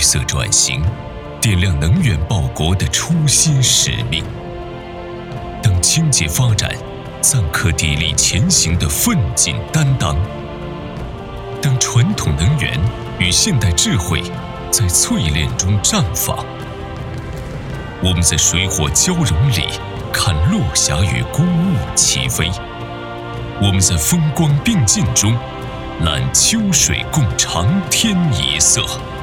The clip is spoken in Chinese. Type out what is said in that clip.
色转型，点亮能源报国的初心使命。当经济发展暂可砥砺前行的奋进担当，当传统能源与现代智慧在淬炼中绽放，我们在水火交融里看落霞与孤鹜齐飞，我们在风光并进中揽秋水共长天一色。